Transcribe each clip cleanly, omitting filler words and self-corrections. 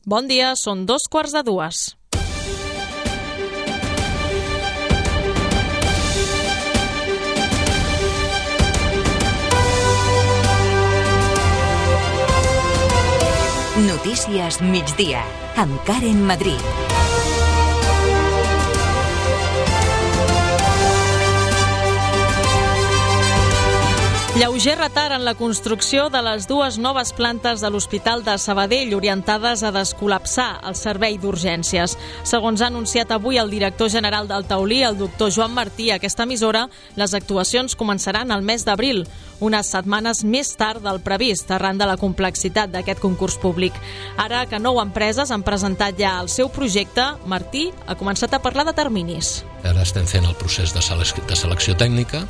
Bon dia, són 2:45. Notícies migdia, amb Karen Madrid. Lleuger retard en la construcció de les dues noves plantes de l'Hospital de Sabadell orientades a descol·lapsar el servei d'urgències. Segons ha anunciat avui el director general del Taulí, el doctor Joan Martí, a aquesta emissora, les actuacions començaran al mes d'abril, unes setmanes més tard del previst, arran de la complexitat d'aquest concurs públic. Ara que 9 empreses han presentat ja el seu projecte, Martí ha començat a parlar de terminis. Ara estem fent el procés de selecció tècnica.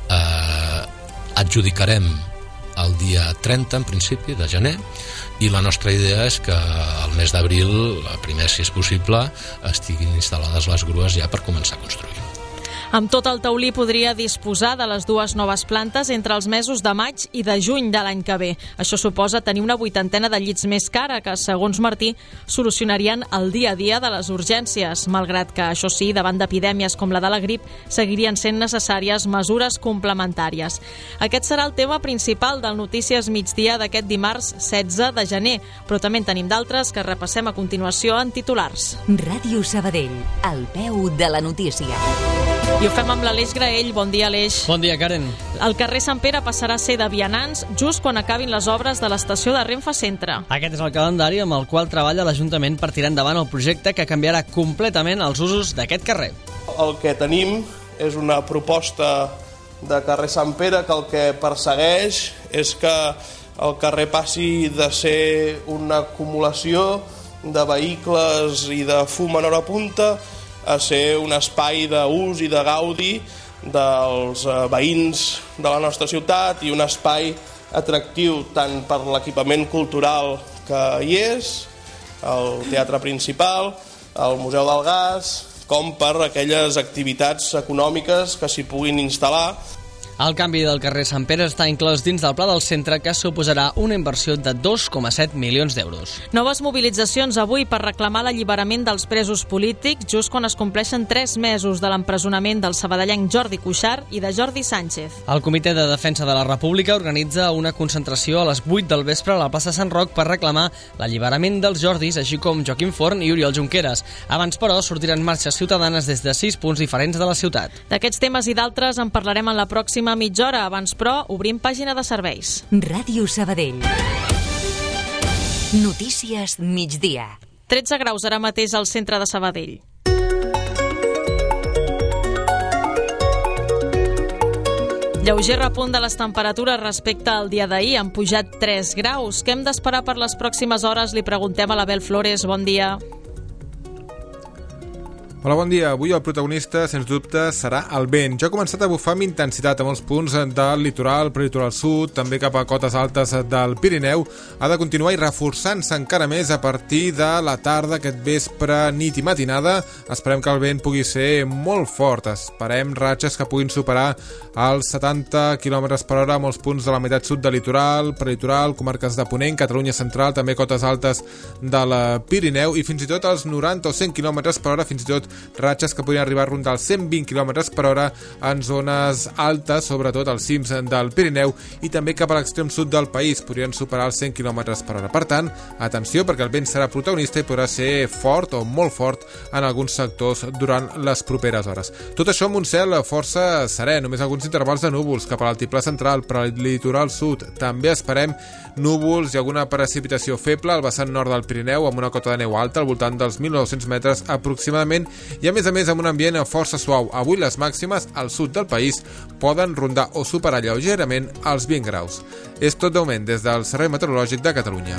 Adjudicarem el dia 30, en principi, de gener, i la nostra idea és que al mes d'abril, primer, si és possible, estiguin instal·lades les grues ja per començar a construir. Amb tot, el Taulí podria disposar de les dues noves plantes entre els mesos de maig i de juny de l'any que ve. Això suposa tenir una 80ena de llits més cara que, segons Martí, solucionarien el dia a dia de les urgències, malgrat que, això sí, davant d'epidèmies com la de la grip, seguirien sent necessàries mesures complementàries. Aquest serà el tema principal del Notícies Migdia d'aquest dimarts 16 de gener, però també en tenim d'altres que repassem a continuació en titulars. Ràdio Sabadell, al peu de la notícia. I ho fem amb l'Aleix Graell. Bon dia, Aleix. Bon dia, Karen. El carrer Sant Pere passarà a ser de vianants just quan acabin les obres de l'estació de Renfe Centre. Aquest és el calendari amb el qual treballa l'Ajuntament per tirar endavant el projecte que canviarà completament els usos d'aquest carrer. El que tenim és una proposta de carrer Sant Pere que el que persegueix és que el carrer passi de ser una acumulació de vehicles i de fum en hora punta a ser un espai d'ús i de gaudi dels veïns de la nostra ciutat i un espai atractiu tant per l'equipament cultural que hi és, el teatre principal, el Museu del Gas, com per aquelles activitats econòmiques que s'hi puguin instal·lar. El canvi del carrer Sant Pere està inclòs dins del pla del centre, que suposarà una inversió de 2,7 milions d'euros. Noves mobilitzacions avui per reclamar l'alliberament dels presos polítics just quan es compleixen 3 mesos de l'empresonament del sabadellenc Jordi Cuixart i de Jordi Sánchez. El Comitè de Defensa de la República organitza una concentració a les 8 del vespre a la plaça Sant Roc per reclamar l'alliberament dels Jordis, així com Joaquim Forn i Oriol Junqueras. Abans, però, sortiran marxes ciutadanes des de 6 punts diferents de la ciutat. D'aquests temes i d'altres en parlarem en la pròxima mitja hora. Abans, però, obrim pàgina de serveis. Ràdio Sabadell. Notícies migdia. 13 graus ara mateix al centre de Sabadell. Lleuger repunt de les temperatures respecte al dia d'ahir. Han pujat 3 graus. Què hem d'esperar per les pròximes hores? Li preguntem a l'Abel Flores. Bon dia. Hola, bon dia. Avui el protagonista, sens dubte, serà el vent. Ja ha començat a bufar amb intensitat a molts punts del litoral, prelitoral sud, també cap a cotes altes del Pirineu. Ha de continuar i reforçant-se encara més a partir de la tarda, aquest vespre, nit i matinada. Esperem que el vent pugui ser molt fort. Esperem ratxes que puguin superar els 70 km per hora a molts punts de la meitat sud del litoral, prelitoral, comarques de Ponent, Catalunya central, també cotes altes del Pirineu i fins i tot els 90 o 100 km per hora, fins i tot ratxes que podrien arribar a rondar els 120 km per hora en zones altes, sobretot als cims del Pirineu i també cap a l'extrem sud del país, podrien superar els 100 km per hora. Per tant, atenció, perquè el vent serà protagonista i podrà ser fort o molt fort en alguns sectors durant les properes hores. Tot això amb un cel força serè, només alguns intervals de núvols cap a l'altiplà central, per al litoral sud. També esperem núvols i alguna precipitació feble al vessant nord del Pirineu, amb una cota de neu alta al voltant dels 1.900 metres aproximadament, i a més amb un ambient força suau. Avui les màximes al sud del país poden rondar o superar lleugerament els 20 graus. És tot de moment des del Servei Meteorològic de Catalunya.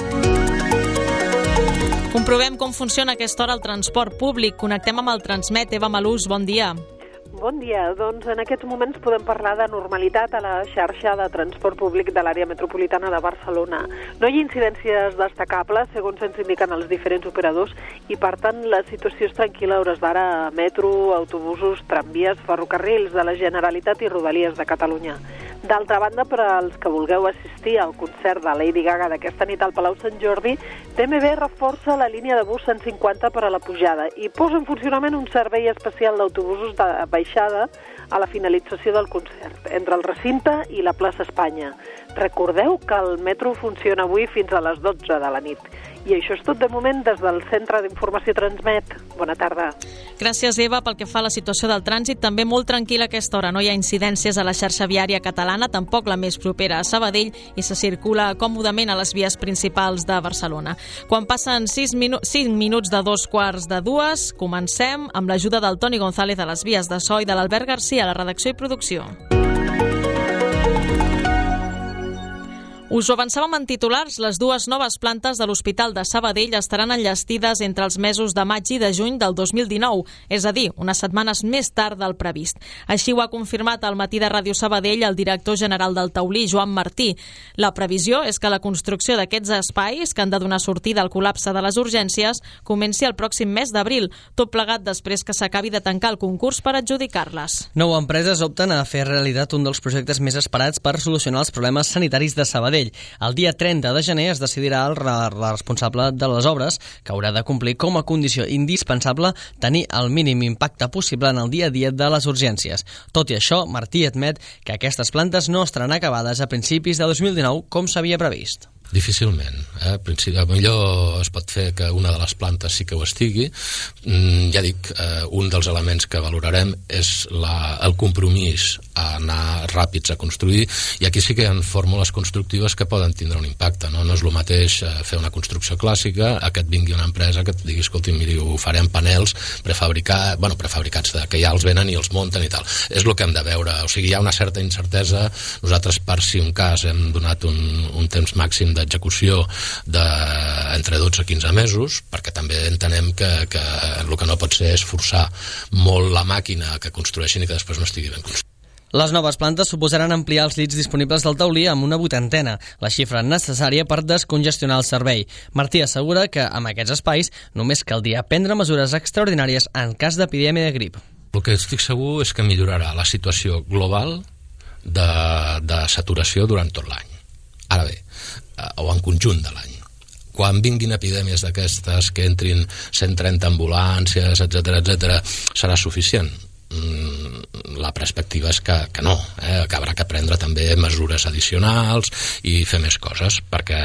Comprovem com funciona a aquesta hora el transport públic. Connectem amb el Transmet. Eva Malús, bon dia. Bon dia. Doncs en aquests moments podem parlar de normalitat a la xarxa de transport públic de l'àrea metropolitana de Barcelona. No hi ha incidències destacables, segons ens indiquen els diferents operadors, i per tant la situació és tranquil·la a hores d'ara a metro, autobusos, tramvies, ferrocarrils de la Generalitat i Rodalies de Catalunya. D'altra banda, per als que vulgueu assistir al concert de Lady Gaga d'aquesta nit al Palau Sant Jordi, TMB reforça la línia de bus 150 per a la pujada i posa en funcionament un servei especial d'autobusos de baixada a la finalització del concert, entre el recinte i la plaça Espanya. Recordeu que el metro funciona avui fins a les 12 de la nit. I això és tot de moment des del Centre d'Informació Transmet. Bona tarda. Gràcies, Eva. Pel que fa a la situació del trànsit, també molt tranquil·la a aquesta hora. No hi ha incidències a la xarxa viària catalana, tampoc la més propera a Sabadell, i se circula còmodament a les vies principals de Barcelona. Quan passen 5 minuts de 2:45, comencem amb l'ajuda del Toni González a les vies de so i de l'Albert Garcia a la redacció i producció. Us ho avançàvem en titulars, les dues noves plantes de l'Hospital de Sabadell estaran enllestides entre els mesos de maig i de juny del 2019, és a dir, unes setmanes més tard del previst. Així ho ha confirmat al matí de Ràdio Sabadell el director general del Taulí, Joan Martí. La previsió és que la construcció d'aquests espais, que han de donar sortida al col·lapse de les urgències, comenci el pròxim mes d'abril, tot plegat després que s'acabi de tancar el concurs per adjudicar-les. 9 empreses opten a fer realitat un dels projectes més esperats per solucionar els problemes sanitaris de Sabadell. El dia 30 de gener es decidirà el responsable de les obres, que haurà de complir com a condició indispensable tenir el mínim impacte possible en el dia a dia de les urgències. Tot i això, Martí admet que aquestes plantes no estaran acabades a principis de 2019 com s'havia previst. Difícilment. Millor es pot fer que una de les plantes sí que ho estigui. Ja dic, un dels elements que valorarem és el compromís a anar ràpids a construir, i aquí sí que hi ha fórmules constructives que poden tindre un impacte. No és el mateix fer una construcció clàssica a que et vingui una empresa que et digui, escolti, miri, ho farem panels prefabricats, que ja els venen i els munten i tal. És el que hem de veure. O sigui, hi ha una certa incertesa. Nosaltres, per si un cas, hem donat un temps màxim d'execució entre 12 i 15 mesos, perquè també entenem que el que no pot ser és forçar molt la màquina que construeixin i que després no estigui ben construïda. Les noves plantes suposaran ampliar els llits disponibles del Taulí amb una 80, la xifra necessària per descongestionar el servei. Martí assegura que amb aquests espais només caldria prendre mesures extraordinàries en cas d'epidèmia de grip. El que estic segur és que millorarà la situació global de saturació durant tot l'any. Ara bé, o en conjunt de l'any. Quan vinguin epidèmies d'aquestes, que entrin 130 ambulàncies, etc., serà suficient? La perspectiva és que no, que haurà que prendre també mesures addicionals i fer més coses, perquè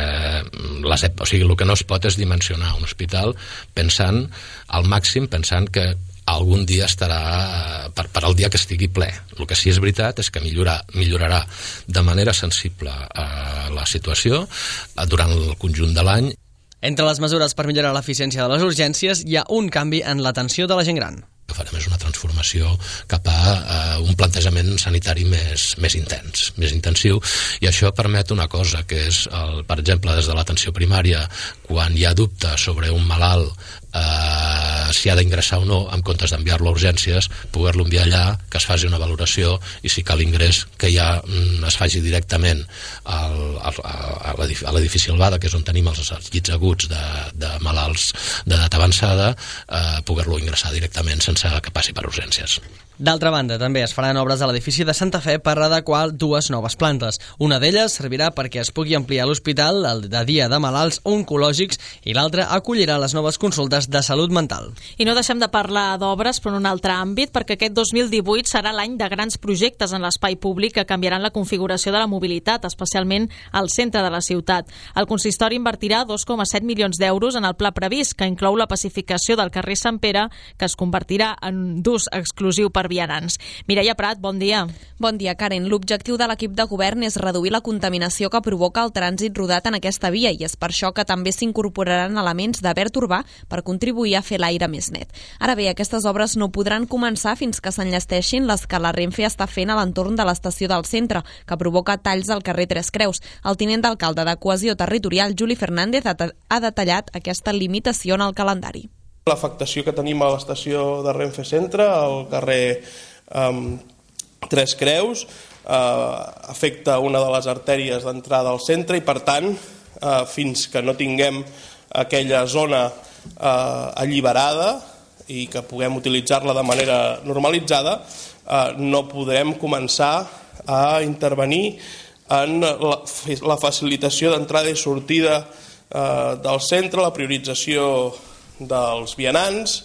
el que no es pot és dimensionar un hospital pensant al màxim, pensant que algun dia estarà per al dia que estigui ple. El que sí és veritat és que millorarà de manera sensible la situació durant el conjunt de l'any. Entre les mesures per millorar l'eficiència de les urgències hi ha un canvi en l'atenció de la gent gran. Que farem és una transformació cap a un plantejament sanitari més intens, més intensiu, i això permet una cosa, que és, per exemple, des de l'atenció primària, quan hi ha dubte sobre un malalt si ha d'ingressar o no, en comptes d'enviar-lo a urgències, poder-lo enviar allà, que es faci una valoració, i si cal ingrés, que ja es faci directament a l'edifici Albada, que és on tenim els llits aguts de malalts d'edat avançada, poder-lo ingressar directament sense que passi per urgències. D'altra banda, també es faran obres a l'edifici de Santa Fe per adequar 2 noves plantes. Una d'elles servirà perquè es pugui ampliar l'hospital de dia de malalts oncològics i l'altra acollirà les noves consultes de salut mental. I no deixem de parlar d'obres, però en un altre àmbit, perquè aquest 2018 serà l'any de grans projectes en l'espai públic que canviaran la configuració de la mobilitat, especialment al centre de la ciutat. El consistori invertirà 2,7 milions d'euros en el pla previst, que inclou la pacificació del carrer Sant Pere, que es convertirà en d'ús exclusiu per vianants. Mireia Prat, bon dia. Bon dia, Karen. L'objectiu de l'equip de govern és reduir la contaminació que provoca el trànsit rodat en aquesta via, i és per això que també s'incorporaran elements de verd urbà per contribuir a fer l'aire més net. Ara bé, aquestes obres no podran començar fins que s'enllesteixin les que la Renfe està fent a l'entorn de l'estació del centre, que provoca talls al carrer Tres Creus. El tinent d'alcalde de Cohesió Territorial, Juli Fernández, ha detallat aquesta limitació en el calendari. L'afectació que tenim a l'estació de Renfe Centre, al carrer Tres Creus, afecta una de les artèries d'entrada al centre i, per tant, fins que no tinguem aquella zona alliberada i que puguem utilitzar-la de manera normalitzada, no podrem començar a intervenir en la facilitació d'entrada i sortida del centre, la priorització dels vianants.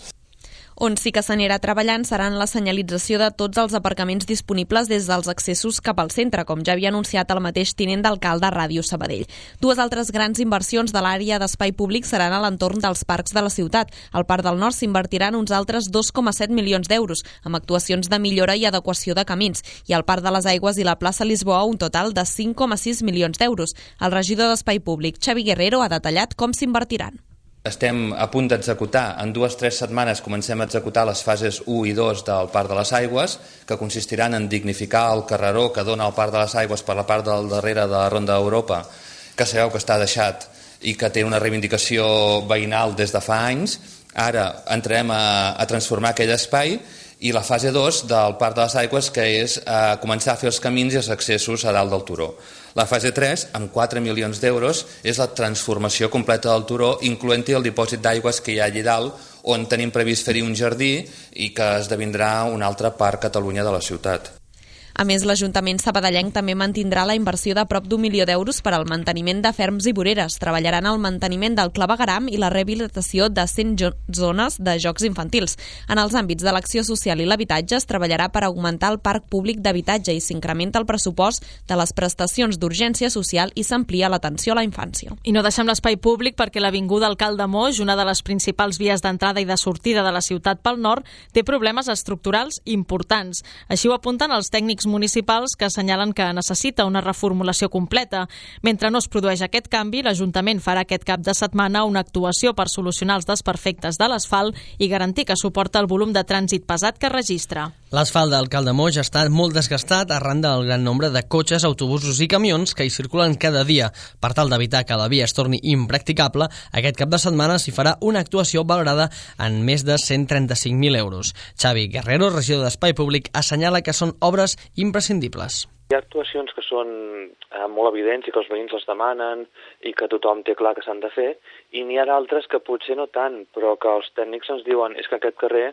On sí que s'anirà treballant serà en la senyalització de tots els aparcaments disponibles des dels accessos cap al centre, com ja havia anunciat el mateix tinent d'alcalde a Ràdio Sabadell. Dues altres grans inversions de l'àrea d'espai públic seran a l'entorn dels parcs de la ciutat. Al Parc del Nord s'invertiran uns altres 2,7 milions d'euros, amb actuacions de millora i adequació de camins, i al Parc de les Aigües i la plaça Lisboa un total de 5,6 milions d'euros. El regidor d'Espai Públic, Xavi Guerrero, ha detallat com s'invertiran. Estem a punt d'executar, en 2 o 3 setmanes comencem a executar les fases 1 i 2 del Parc de les Aigües, que consistiran en dignificar el carreró que dona al Parc de les Aigües per la part del darrere de la Ronda d'Europa, que sabeu que està deixat i que té una reivindicació veïnal des de fa anys. Ara entrarem a transformar aquell espai, i la fase 2 del Parc de les Aigües, que és començar a fer els camins i els accessos a dalt del turó. La fase 3, amb 4 milions d'euros, és la transformació completa del turó, incloent-hi el dipòsit d'aigües que hi ha allà dalt, on tenim previst fer-hi un jardí i que esdevindrà un altre parc Catalunya de la ciutat. A més, l'Ajuntament sabadellenc també mantindrà la inversió de prop d'1 milió d'euros per al manteniment de ferms i voreres. Treballaran el manteniment del clavegueram i la rehabilitació de 100 zones de jocs infantils. En els àmbits de l'acció social i l'habitatge es treballarà per augmentar el parc públic d'habitatge i s'incrementa el pressupost de les prestacions d'urgència social i s'amplia l'atenció a la infància. I no deixem l'espai públic perquè l'Avinguda Alcalde Moix, una de les principals vies d'entrada i de sortida de la ciutat pel nord, té problemes estructurals importants. Així ho apunten els tècnics municipals, que assenyalen que necessita una reformulació completa. Mentre no es produeix aquest canvi, l'Ajuntament farà aquest cap de setmana una actuació per solucionar els desperfectes de l'asfalt i garantir que suporta el volum de trànsit pesat que registra. L'asfalt del Alcalde Moix està molt desgastat arran del gran nombre de cotxes, autobusos i camions que hi circulen cada dia. Per tal d'evitar que la via es torni impracticable, aquest cap de setmana s'hi farà una actuació valorada en més de 135.000 euros. Xavi Guerrero, regidor d'Espai Públic, assenyala que són obres imprescindibles. Hi ha actuacions que són molt evidents i que els veïns les demanen i que tothom té clar que s'han de fer, i n'hi ha d'altres que potser no tant, però que els tècnics ens diuen és que aquest carrer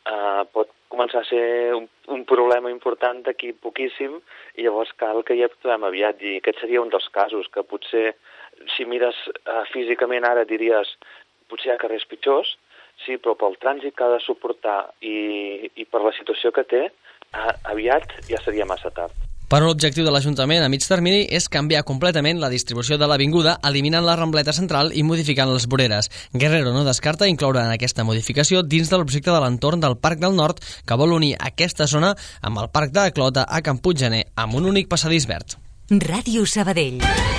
pot començar a ser un problema important d'aquí poquíssim i llavors cal que hi actuem aviat, i aquest seria un dels casos que potser, si mires físicament ara diries potser hi ha carrers pitjors, sí, però pel trànsit que ha de suportar i per la situació que té, aviat ja seria massa tard. Però l'objectiu de l'Ajuntament a mig termini és canviar completament la distribució de l'avinguda, eliminant la rambleta central i modificant les voreres. Guerrero no descarta incloure en aquesta modificació dins de l'objecte de l'entorn del Parc del Nord, que vol unir aquesta zona amb el Parc de Clota a Can Puiggener, amb un únic passadís verd. Ràdio Sabadell.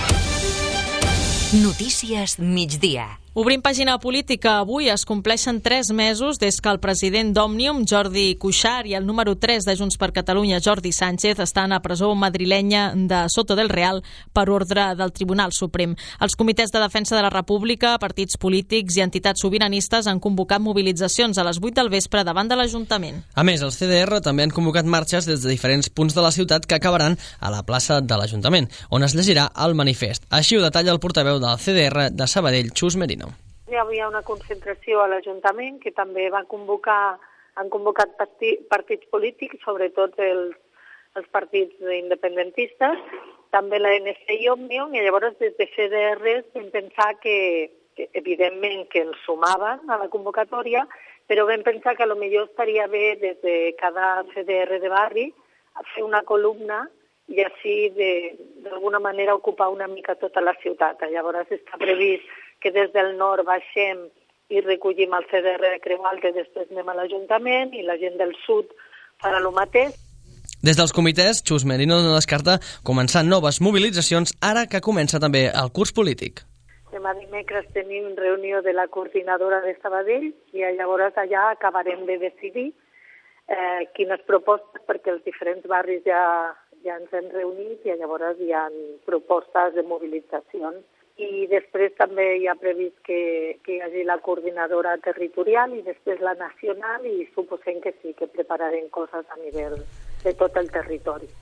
Notícies migdia. Obrim pàgina política. Avui es compleixen 3 mesos des que el president d'Òmnium, Jordi Cuixart, i el número 3 de Junts per Catalunya, Jordi Sánchez, estan a presó madrilenya de Soto del Real per ordre del Tribunal Suprem. Els comitès de defensa de la República, partits polítics i entitats sobiranistes han convocat mobilitzacions a les 8 del vespre davant de l'Ajuntament. A més, els CDR també han convocat marxes des de diferents punts de la ciutat que acabaran a la plaça de l'Ajuntament, on es llegirà el manifest. Així ho detalla el portaveu del CDR de Sabadell, Xus Merino. Hi havia una concentració a l'Ajuntament que també han convocat partits polítics, sobretot els partits independentistes, també l'ANC i Òmnium, i llavors des de CDR vam pensar que evidentment que ens sumaven a la convocatòria, però vam pensar que potser estaria bé des de cada CDR de barri fer una columna i així d'alguna manera ocupar una mica tota la ciutat. Llavors està previst que des del nord baixem i recollim el CDR de Creu Alta i després anem a l'Ajuntament, i la gent del sud farà el mateix. Des dels comitès, Xus Merino no descarta començar noves mobilitzacions ara que comença també el curs polític. Demà dimecres tenim reunió de la coordinadora de Sabadell i llavors allà acabarem de decidir quines propostes, perquè els diferents barris ja ens hem reunit i llavors hi ha propostes de mobilitzacions. I després també hi ha previst que hi hagi la coordinadora territorial i després la nacional, i suposem que sí, que prepararem coses a nivell de tot el territori.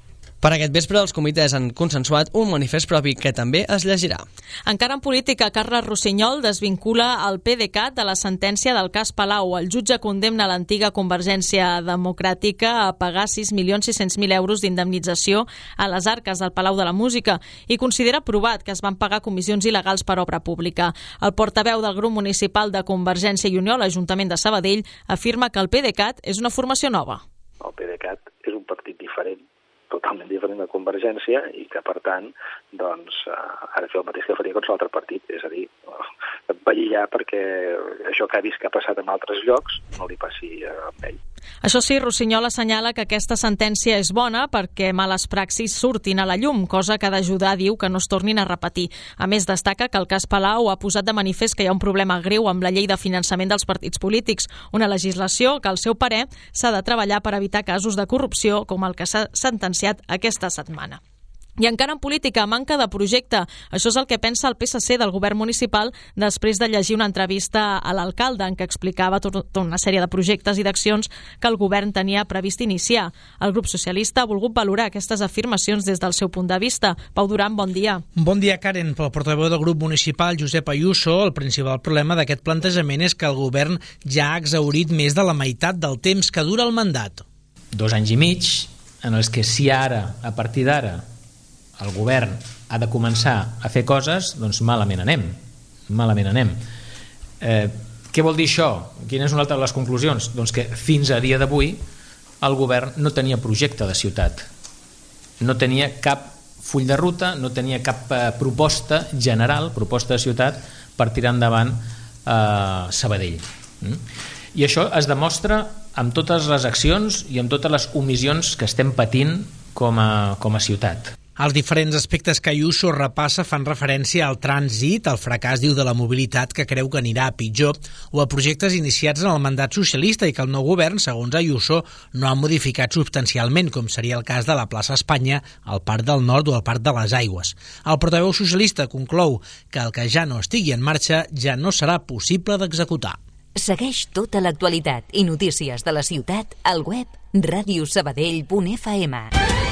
Per aquest vespre, els comitès han consensuat un manifest propi que també es llegirà. Encara en política, Carles Rossinyol desvincula el PDeCAT de la sentència del cas Palau. El jutge condemna l'antiga Convergència Democràtica a pagar 6.600.000 euros d'indemnització a les arques del Palau de la Música i considera provat que es van pagar comissions il·legals per obra pública. El portaveu del grup municipal de Convergència i Unió, l'Ajuntament de Sabadell, afirma que el PDeCAT és una formació nova. El PDeCAT és un partit diferent, totalment diferent de Convergència i que, per tant, doncs, ha de fer el mateix que faria qualsevol altre partit, és a dir, vetllar perquè això que ha vist que ha passat en altres llocs no li passi amb ell. Això sí, Rossinyol assenyala que aquesta sentència és bona perquè males praxis surtin a la llum, cosa que ha d'ajudar, diu, que no es tornin a repetir. A més, destaca que el cas Palau ha posat de manifest que hi ha un problema greu amb la llei de finançament dels partits polítics, una legislació que, al seu parer, s'ha de treballar per evitar casos de corrupció com el que s'ha sentenciat aquesta setmana. I encara en política, manca de projecte. Això és el que pensa el PSC del govern municipal després de llegir una entrevista a l'alcalde en què explicava tota una sèrie de projectes i d'accions que el govern tenia previst iniciar. El grup socialista ha volgut valorar aquestes afirmacions des del seu punt de vista. Pau Duran, bon dia. Bon dia, Karen. Pel portaveu del grup municipal, Josep Ayuso, el principal problema d'aquest plantejament és que el govern ja ha exhaurit més de la meitat del temps que dura el mandat. 2 anys i mig en els que si ara, a partir d'ara, el govern ha de començar a fer coses, doncs malament anem. Què vol dir això? Quina és una altra de les conclusions? Doncs que fins a dia d'avui el govern no tenia projecte de ciutat, no tenia cap full de ruta, no tenia cap proposta general, proposta de ciutat per tirar endavant Sabadell. I això es demostra amb totes les accions i amb totes les omissions que estem patint com a ciutat. Els diferents aspectes que Ayuso repassa fan referència al trànsit, al fracàs, diu, de la mobilitat, que creu que anirà a pitjor, o a projectes iniciats en el mandat socialista i que el nou govern, segons Ayuso, no ha modificat substancialment, com seria el cas de la plaça Espanya, el Parc del Nord o el Parc de les Aigües. El portaveu socialista conclou que el que ja no estigui en marxa ja no serà possible d'executar. Segueix tota l'actualitat i notícies de la ciutat al web radiosabadell.fm.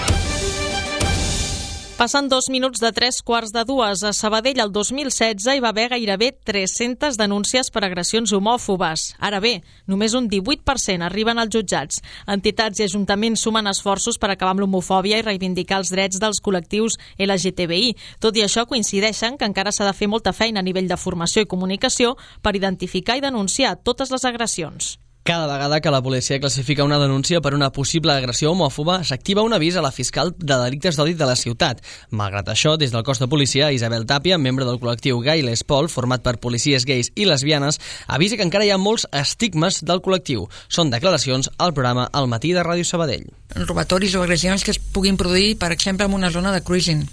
Passen 2 minuts de 3:45. A Sabadell, el 2016, hi va haver gairebé 300 denúncies per agressions homòfobes. Ara bé, només un 18% arriben als jutjats. Entitats i ajuntaments sumen esforços per acabar amb l'homofòbia i reivindicar els drets dels col·lectius LGTBI. Tot i això, coincideixen que encara s'ha de fer molta feina a nivell de formació i comunicació per identificar i denunciar totes les agressions. Cada vegada que la policia classifica una denúncia per una possible agressió homòfoba, s'activa un avís a la fiscal de delictes d'odi de la ciutat. Malgrat això, des del cos de policia, Isabel Tàpia, membre del col·lectiu Gai Les Pol, format per policies gais i lesbianes, avisa que encara hi ha molts estigmes del col·lectiu. Són declaracions al programa Al matí de Ràdio Sabadell. Robatoris o agressions que es puguin produir, per exemple, en una zona de cruising.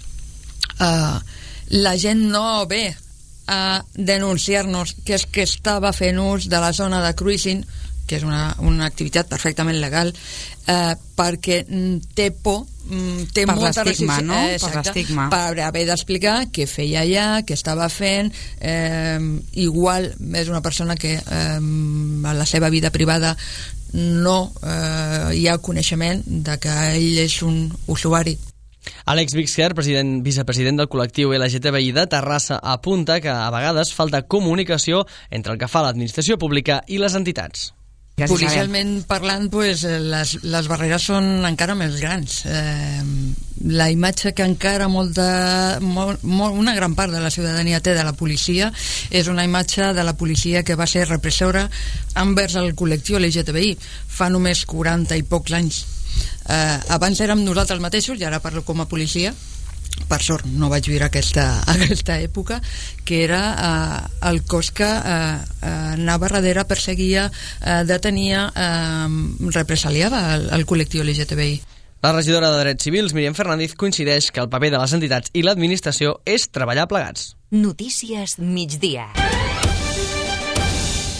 La gent no ve a denunciar-nos que és que estava fent ús de la zona de cruising, que és una activitat perfectament legal, perquè té por, té per molta l'estigma, no? Per l'estigma. Per haver d'explicar què feia allà, què estava fent. Igual és una persona que a la seva vida privada no hi ha coneixement de que ell és un usuari. Àlex Vixer, vicepresident del col·lectiu LGTBI de Terrassa, apunta que a vegades falta comunicació entre el que fa l'administració pública i les entitats. Policialment parlant, pues, les barreres són encara més grans. La imatge que encara una gran part de la ciutadania té de la policia és una imatge de la policia que va ser repressora envers el col·lectiu LGTBI fa només 40 i pocs anys. Abans érem nosaltres mateixos, i ara parlo com a policia, per sort no vaig viure aquesta època, que era el cos que anava darrere, perseguia, detenia, represaliava el col·lectiu LGTBI. La regidora de Drets Civils, Míriam Fernández, coincideix que el paper de les entitats i l'administració és treballar plegats. Notícies migdia.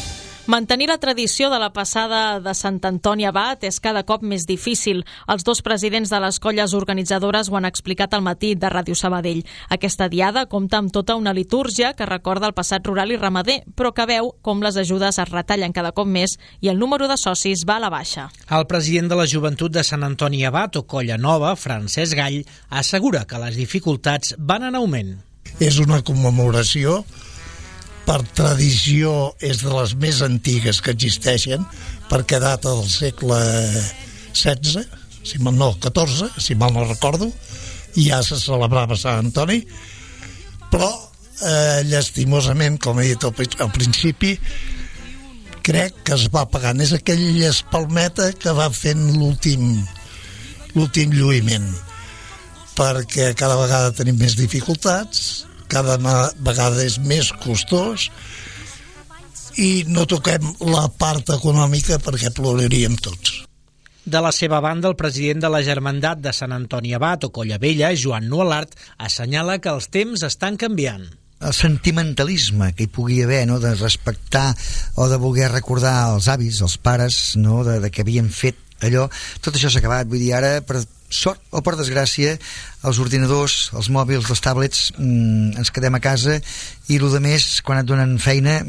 Mantenir la tradició de la passada de Sant Antoni Abat és cada cop més difícil. Els dos presidents de les colles organitzadores ho han explicat al matí de Ràdio Sabadell. Aquesta diada compta amb tota una litúrgia que recorda el passat rural i ramader, però que veu com les ajudes es retallen cada cop més i el número de socis va a la baixa. El president de la Joventut de Sant Antoni Abat, o Colla Nova, Francesc Gall, assegura que les dificultats van en augment. És una commemoració, per tradició és de les més antigues que existeixen, perquè data del segle XVI, XIV, si mal no recordo, i ja se celebrava Sant Antoni, però llastimosament, com he dit al principi, crec que es va pagant. És aquella espalmeta que va fent l'últim lluïment, perquè cada vegada tenim més dificultats, cada vegada és més costós i no toquem la part econòmica perquè ploraríem tots. De la seva banda, el president de la Germandat de Sant Antoni Abat, o Colla Vella, Joan Nualart, assenyala que els temps estan canviant. El sentimentalisme que hi pugui haver, no?, de respectar o de voler recordar els avis, els pares, no?, de que havien fet allò, tot això s'ha acabat. Vull dir, ara, per sort o per desgràcia, els ordinadors, els mòbils, les tablets, ens quedem a casa i el més, quan et donen feina,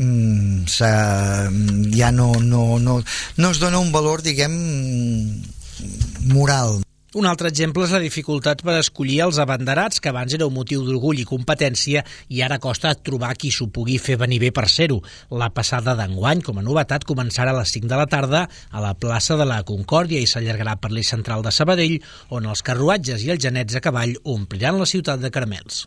ja no es dona un valor, diguem, moral. Un altre exemple és la dificultat per escollir els abanderats, que abans era un motiu d'orgull i competència i ara costa trobar qui s'ho pugui fer venir bé per ser-ho. La passada d'enguany, com a novetat, començarà a les 5 de la tarda a la plaça de la Concòrdia i s'allargarà per l'eix central de Sabadell, on els carruatges i els genets a cavall ompliran la ciutat de caramels.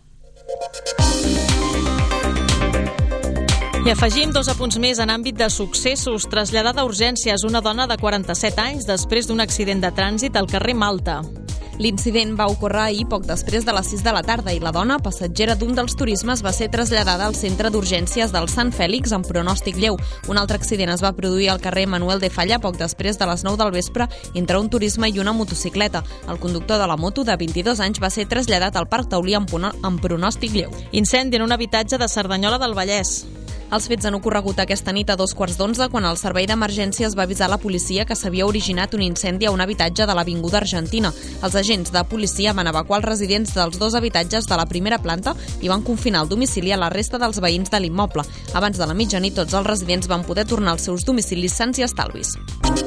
I afegim 2 apunts més en àmbit de successos. Traslladada a urgències una dona de 47 anys després d'un accident de trànsit al carrer Malta. L'incident va ocórrer ahir poc després de les 6 de la tarda i la dona, passatgera d'un dels turismes, va ser traslladada al centre d'urgències del Sant Fèlix amb pronòstic lleu. Un altre accident es va produir al carrer Manuel de Falla poc després de les 9 del vespre entre un turisme i una motocicleta. El conductor de la moto, de 22 anys, va ser traslladat al Parc Taulí amb pronòstic lleu. Incendi en un habitatge de Cerdanyola del Vallès. Els fets han ocorregut aquesta nit a 11:15 quan el servei d'emergències va avisar la policia que s'havia originat un incendi a un habitatge de l'Avinguda Argentina. Els agents de policia van evacuar els residents dels 2 habitatges de la primera planta i van confinar el domicili a la resta dels veïns de l'immoble. Abans de la mitjanit, tots els residents van poder tornar als seus domicilis sants i estalvis.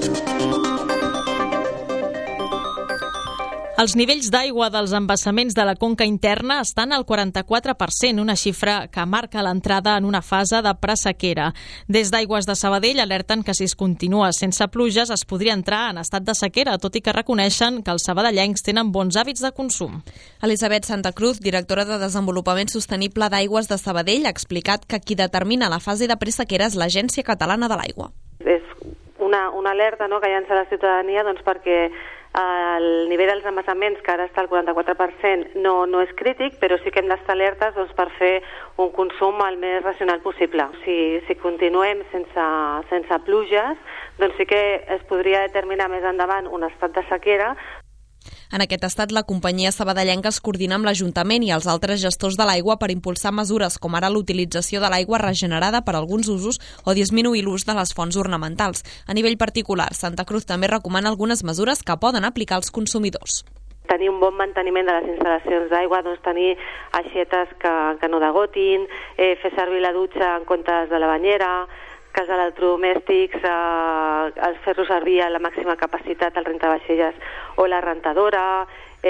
Els nivells d'aigua dels embassaments de la conca interna estan al 44%, una xifra que marca l'entrada en una fase de presequera. Des d'Aigües de Sabadell alerten que si es continua sense pluges es podria entrar en estat de sequera, tot i que reconeixen que els sabadellencs tenen bons hàbits de consum. Elisabet Santa Cruz, directora de Desenvolupament Sostenible d'Aigües de Sabadell, ha explicat que qui determina la fase de presequera és l'Agència Catalana de l'Aigua. És una alerta, no?, que llança la ciutadania perquè el nivell dels embassaments, que ara està al 44%, no és crític, però sí que hem d'estar alertes per fer un consum el més racional possible. Si continuem sense pluges, doncs sí que es podria determinar més endavant un estat de sequera. En aquest estat, la companyia sabadellenca es coordina amb l'Ajuntament i els altres gestors de l'aigua per impulsar mesures com ara l'utilització de l'aigua regenerada per a alguns usos o disminuir l'ús de les fonts ornamentals. A nivell particular, Santa Cruz també recomana algunes mesures que poden aplicar els consumidors. Tenir un bon manteniment de les instal·lacions d'aigua, doncs tenir aixetes que no degotin, fer servir la dutxa en comptes de la banyera, que els electrodomèstics fer-lo servir a la màxima capacitat, el rentavaixelles o la rentadora,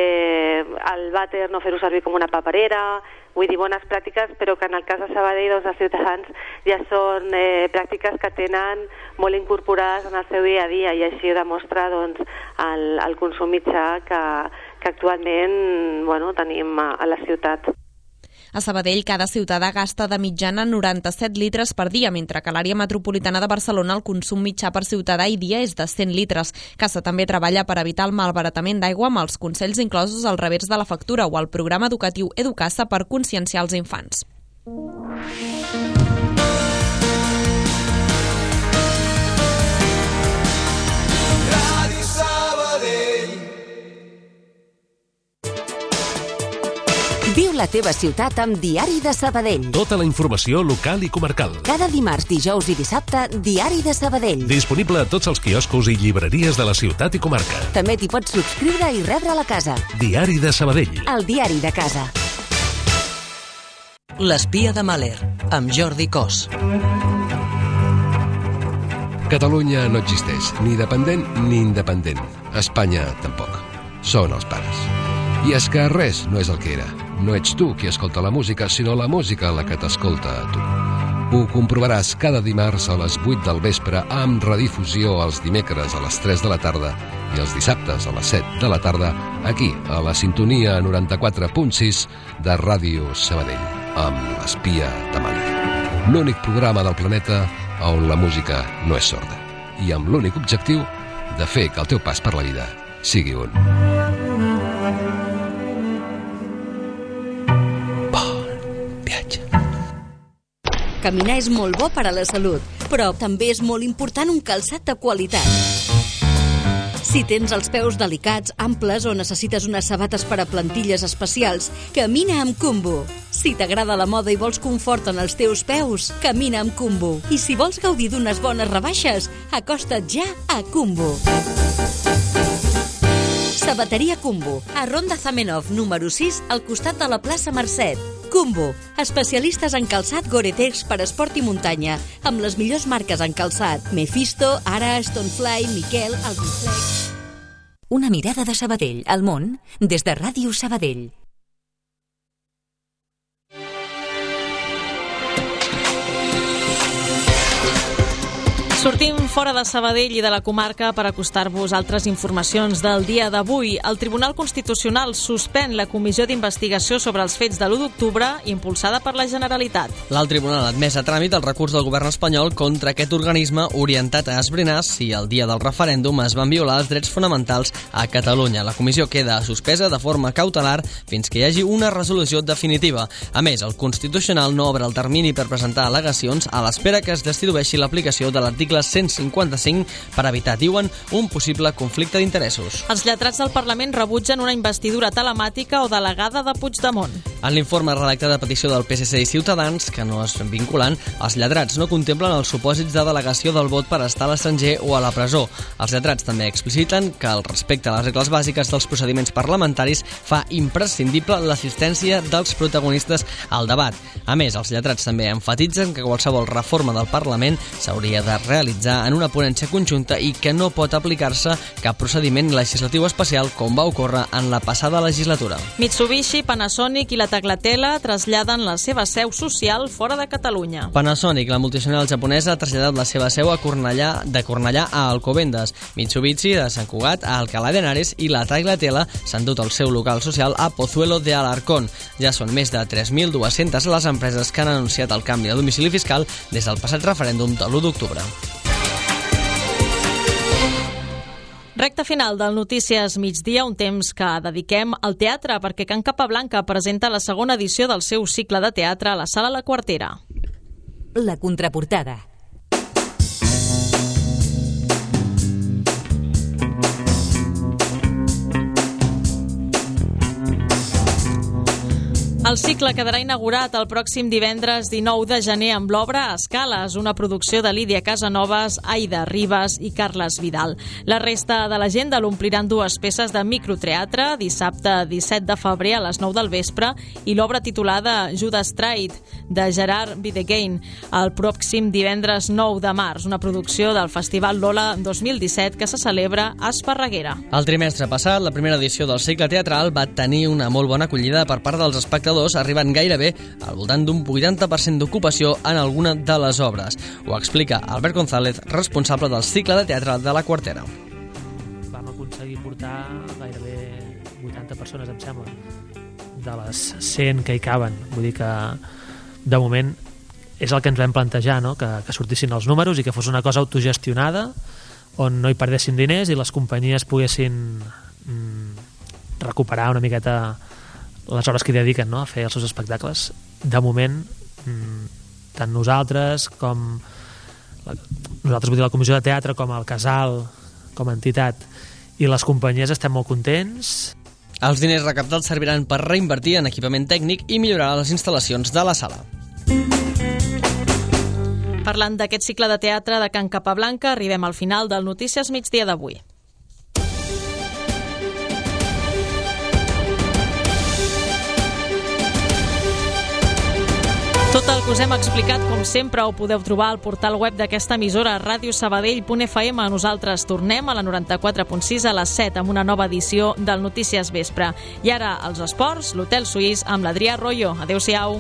el vàter no fer-ho servir com una paperera, vull dir, bones pràctiques, però que en el cas de Sabadell dels ciutadans ja són pràctiques que tenen molt incorporades en el seu dia a dia i així demostra el consum mitjà que actualment tenim a la ciutat. A Sabadell, cada ciutadà gasta de mitjana 97 litres per dia, mentre que a l'àrea metropolitana de Barcelona el consum mitjà per ciutadà i dia és de 100 litres. Casa també treballa per evitar el malbaratament d'aigua amb els consells inclosos al revers de la factura o al programa educatiu Educassa per conscienciar els infants. Viu la teva ciutat amb Diari de Sabadell. Tota la informació local i comarcal. Cada dimarts, dijous i dissabte, Diari de Sabadell. Disponible a tots els quioscos i llibreries de la ciutat i comarca. També t'hi pots subscriure i rebre a la casa. Diari de Sabadell. El diari de casa. L'espia de Mahler, amb Jordi Cos. Catalunya no existeix, ni dependent ni independent. Espanya tampoc. Són els pares. I és que res no és el que era. No ets tu qui escolta la música, sinó la música la que t'escolta a tu. Ho comprovaràs cada dimarts a les 8 del vespre amb redifusió els dimecres a les 3 de la tarda i els dissabtes a les 7 de la tarda aquí, a la sintonia 94.6 de Ràdio Sabadell, amb l'Espia de Mahler. L'únic programa del planeta on la música no és sorda i amb l'únic objectiu de fer que el teu pas per la vida sigui un bon viatge. Caminar és molt bo per a la salut, però també és molt important un calçat de qualitat. Si tens els peus delicats, amples o necessites unes sabates per a plantilles especials, camina amb Kumbu. Si t'agrada la moda i vols confort en els teus peus, camina amb Kumbu. I si vols gaudir d'unes bones rebaixes, acosta't ja a Kumbu. Sabateria Kumbu, a Ronda Zamenhof, número 6, al costat de la plaça Mercet. Kumbu, especialistes en calçat Gore-Tex per esport i muntanya, amb les millors marques en calçat: Mephisto, Ara, Stonefly, Miquel, Alpinflex. Una mirada de Sabadell al món des de Ràdio Sabadell. Sortim fora de Sabadell i de la comarca per acostar-vos altres informacions del dia d'avui. El Tribunal Constitucional suspèn la comissió d'investigació sobre els fets de l'1 d'octubre impulsada per la Generalitat. L'alt tribunal ha admès a tràmit el recurs del govern espanyol contra aquest organisme orientat a esbrinar si el dia del referèndum es van violar els drets fonamentals a Catalunya. La comissió queda suspesa de forma cautelar fins que hi hagi una resolució definitiva. A més, el Constitucional no obre el termini per presentar al·legacions a l'espera que es destitueixi l'aplicació de l'article 155 per evitar, diuen, un possible conflicte d'interessos. Els lletrats del Parlament rebutgen una investidura telemàtica o delegada de Puigdemont. En l'informe redactat a petició del PSC i Ciutadans, que no és vinculant, els lletrats no contemplen els supòsits de delegació del vot per estar a l'estranger o a la presó. Els lletrats també expliciten que el respecte a les regles bàsiques dels procediments parlamentaris fa imprescindible l'assistència dels protagonistes al debat. A més, els lletrats també enfatitzen que qualsevol reforma del Parlament s'hauria de realitzar en una ponència conjunta i que no pot aplicar-se cap procediment legislatiu especial com va ocórrer en la passada legislatura. Mitsubishi, Panasonic i la Taglatela traslladen la seva seu social fora de Catalunya. Panasonic, la multinacional japonesa, ha traslladat la seva seu a Cornellà a Alcobendas. Mitsubishi de Sant Cugat a Alcalá de Henares i la Taglatela s'han dut el seu local social a Pozuelo de Alarcón. Ja són més de 3.200 les empreses que han anunciat el canvi de domicili fiscal des del passat referèndum de l'1 d'octubre. Recta final del Notícies Migdia, un temps que dediquem al teatre, perquè Can Capablanca presenta la segona edició del seu cicle de teatre a la Sala La Quartera. La contraportada. El cicle quedarà inaugurat el pròxim divendres 19 de gener amb l'obra Escales, una producció de Lídia Casanovas, Aida Ribas i Carles Vidal. La resta de l'agenda l'ompliran dues peces de microteatre, dissabte 17 de febrer a les 9 del vespre, i l'obra titulada Judas Straight, de Gerard Bidegain, el pròxim divendres 9 de març, una producció del Festival Lola 2017 que se celebra a Esparreguera. El trimestre passat, la primera edició del cicle teatral va tenir una molt bona acollida per part dels espectadors, arribant gairebé al voltant d'un 80% d'ocupació en alguna de les obres. Ho explica Albert González, responsable del cicle de teatre de la Quartera. Vam aconseguir portar gairebé 80 persones, em sembla, de les 100 que hi caben. Vull dir que, de moment, és el que ens vam plantejar, no? que sortissin els números i que fos una cosa autogestionada, on no hi perdessin diners i les companyies poguessin recuperar una miqueta les hores que hi dediquen, no?, a fer els seus espectacles. De moment, tant nosaltres com nosaltres, vull dir, la Comissió de Teatre, com el Casal, com a entitat, i les companyies estem molt contents. Els diners recaptats serviran per reinvertir en equipament tècnic i millorar les instal·lacions de la sala. Parlant d'aquest cicle de teatre de Can Capablanca, arribem al final del Notícies Migdia d'avui. Tot el que us hem explicat, com sempre, ho podeu trobar al portal web d'aquesta emissora, radiosabadell.fm. Nosaltres tornem a la 94.6 a les 7 amb una nova edició del Notícies Vespre. I ara, els esports, l'Hotel Suís amb l'Adrià Royo. Adéu-siau.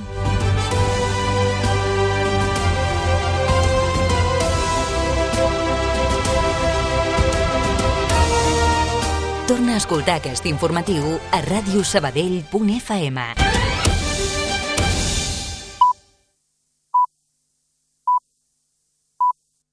Torna a escoltar aquest informatiu a radiosabadell.fm.